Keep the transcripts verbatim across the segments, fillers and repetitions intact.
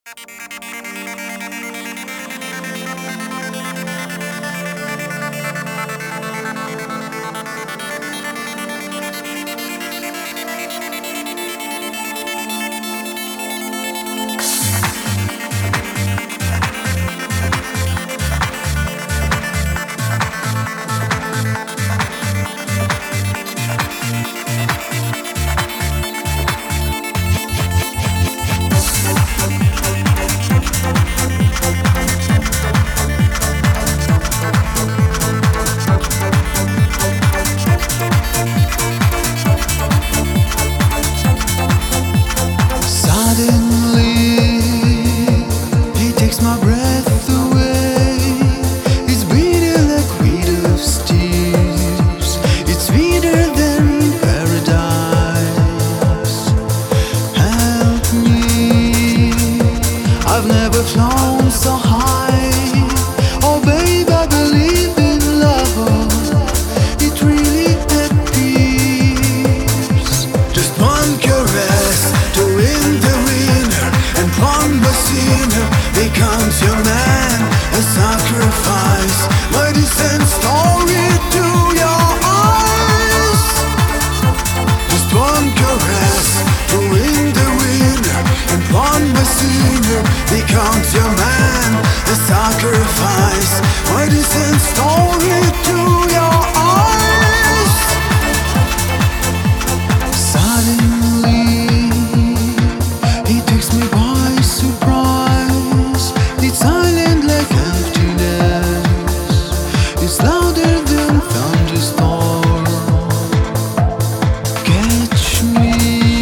I've never flown so high. Oh babe, I believe in love. It really appears. Just one caress to win the winner, and one sinner becomes your man. A sacrifice, my descent story to your eyes. Just one caress to win the winner, and one sinner becomes your man. A sacrifice, my descent story to your eyes. Suddenly he takes me by surprise. It's silent like emptiness. It's louder than thunderstorm. Catch me,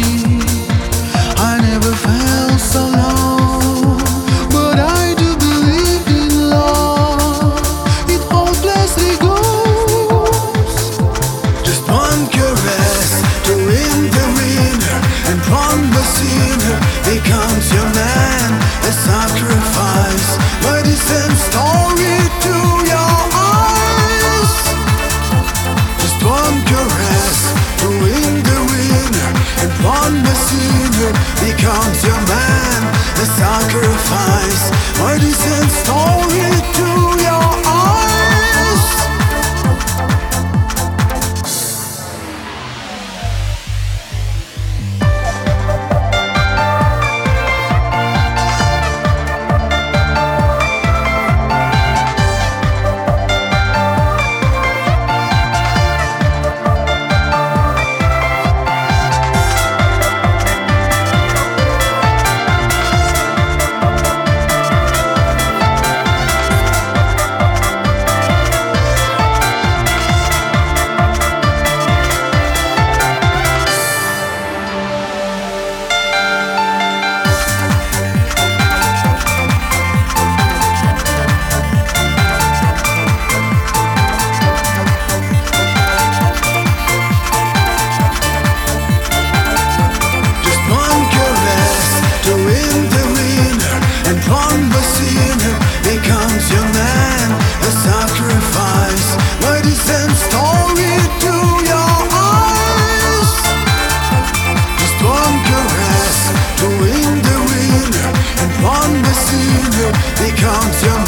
I never felt so low, but I do believe in love. It hopelessly goes. Just one caress to win the winner, and one sinner becomes your man. A sacrifice, my descent story to your eyes. Just one caress to win the winner, and one sinner becomes your man. A sacrifice, my descent story to your eyes. Becomes your